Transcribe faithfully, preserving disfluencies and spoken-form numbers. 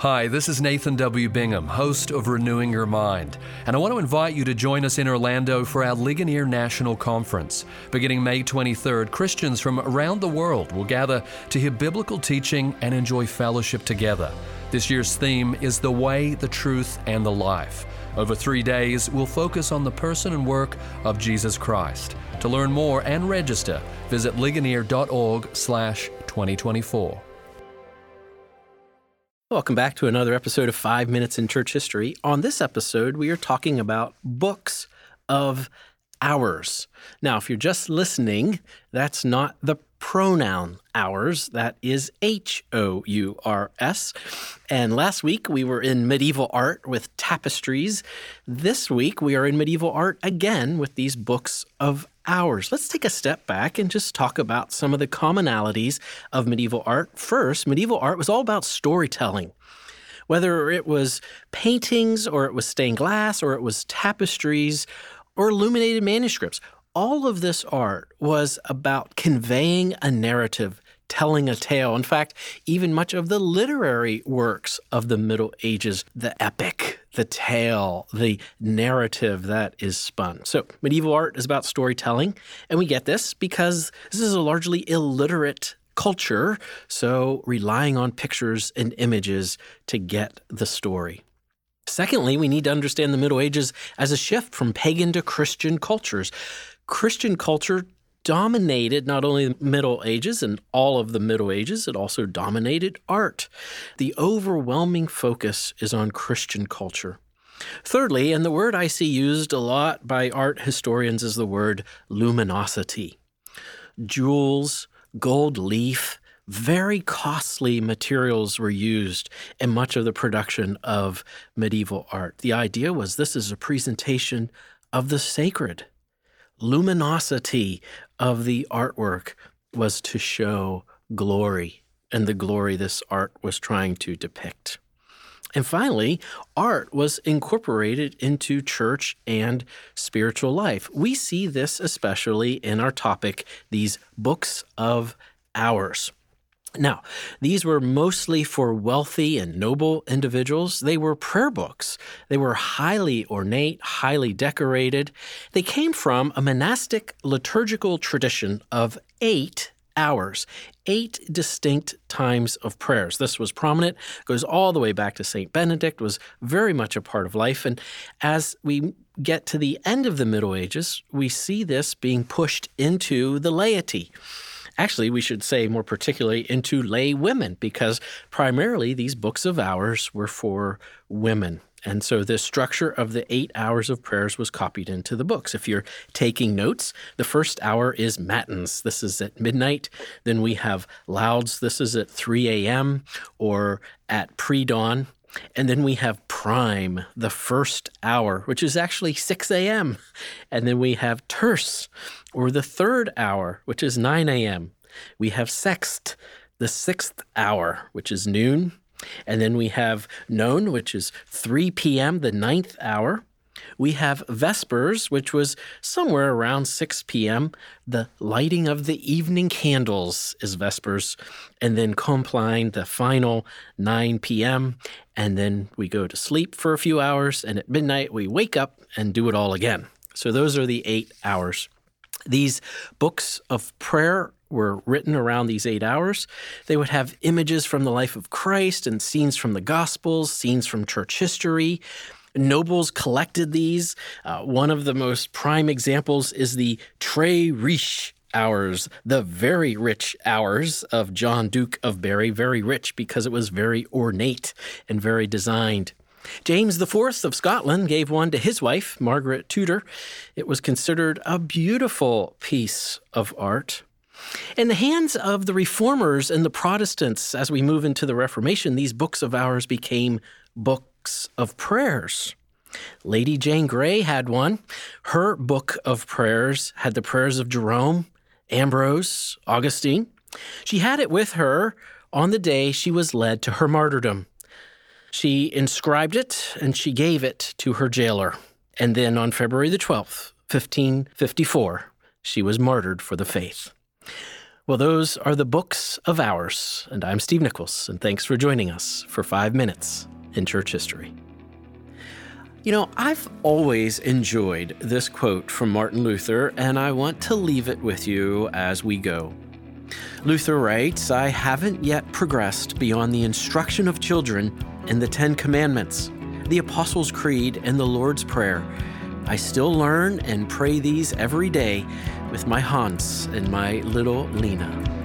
Hi, this is Nathan W. Bingham, host of Renewing Your Mind, and I want to invite you to join us in Orlando for our Ligonier National Conference. Beginning May twenty-third, Christians from around the world will gather to hear biblical teaching and enjoy fellowship together. This year's theme is The Way, the Truth, and the Life. Over three days, we'll focus on the person and work of Jesus Christ. To learn more and register, visit ligonier.org slash 2024. Welcome back to another episode of Five Minutes in Church History. On this episode, we are talking about books of hours. Now, if you're just listening, that's not the pronoun hours. That is H O U R S. And last week, we were in medieval art with tapestries. This week, we are in medieval art again with these books of hours. Let's take a step back and just talk about some of the commonalities of medieval art. First, medieval art was all about storytelling. Whether it was paintings or it was stained glass or it was tapestries or illuminated manuscripts, all of this art was about conveying a narrative, telling a tale. In fact, even much of the literary works of the Middle Ages, the epic, the tale, the narrative that is spun. So medieval art is about storytelling, and we get this because this is a largely illiterate culture, so relying on pictures and images to get the story. Secondly, we need to understand the Middle Ages as a shift from pagan to Christian cultures. Christian culture dominated not only the Middle Ages and all of the Middle Ages, it also dominated art. The overwhelming focus is on Christian culture. Thirdly, and the word I see used a lot by art historians is the word luminosity. Jewels, gold leaf, very costly materials were used in much of the production of medieval art. The idea was this is a presentation of the sacred. Luminosity of the artwork was to show glory, and the glory this art was trying to depict. And finally, art was incorporated into church and spiritual life. We see this especially in our topic, these books of hours. Now, these were mostly for wealthy and noble individuals. They were prayer books. They were highly ornate, highly decorated. They came from a monastic liturgical tradition of eight hours, eight distinct times of prayers. This was prominent, goes all the way back to Saint Benedict, was very much a part of life. And as we get to the end of the Middle Ages, we see this being pushed into the laity. Actually, we should say more particularly into lay women, because primarily these books of hours were for women. And so the structure of the eight hours of prayers was copied into the books. If you're taking notes, the first hour is matins. This is at midnight. Then we have lauds. This is at three a.m. or at pre-dawn. And then we have prime, the first hour, which is actually six a.m. And then we have terce, or the third hour, which is nine a.m. We have sext, the sixth hour, which is noon. And then we have none, which is three p.m., the ninth hour. We have vespers, which was somewhere around six p.m. The lighting of the evening candles is vespers. And then compline, the final nine p.m. And then we go to sleep for a few hours. And at midnight, we wake up and do it all again. So those are the eight hours. These books of prayer were written around these eight hours. They would have images from the life of Christ and scenes from the Gospels, scenes from church history. Nobles collected these. Uh, one of the most prime examples is the Très Riche hours, the very rich hours of John, Duke of Berry. Very rich because it was very ornate and very designed. James the Fourth of Scotland gave one to his wife, Margaret Tudor. It was considered a beautiful piece of art. In the hands of the Reformers and the Protestants, as we move into the Reformation, these books of hours became books of prayers. Lady Jane Grey had one. Her book of prayers had the prayers of Jerome, Ambrose, Augustine. She had it with her on the day she was led to her martyrdom. She inscribed it and she gave it to her jailer. And then on February the twelfth, fifteen fifty-four, she was martyred for the faith. Well, those are the books of ours, and I'm Steve Nichols, and thanks for joining us for Five Minutes in Church History. You know, I've always enjoyed this quote from Martin Luther, and I want to leave it with you as we go. Luther writes, "I haven't yet progressed beyond the instruction of children in the Ten Commandments, the Apostles' Creed, and the Lord's Prayer. I still learn and pray these every day with my Hans and my little Lena."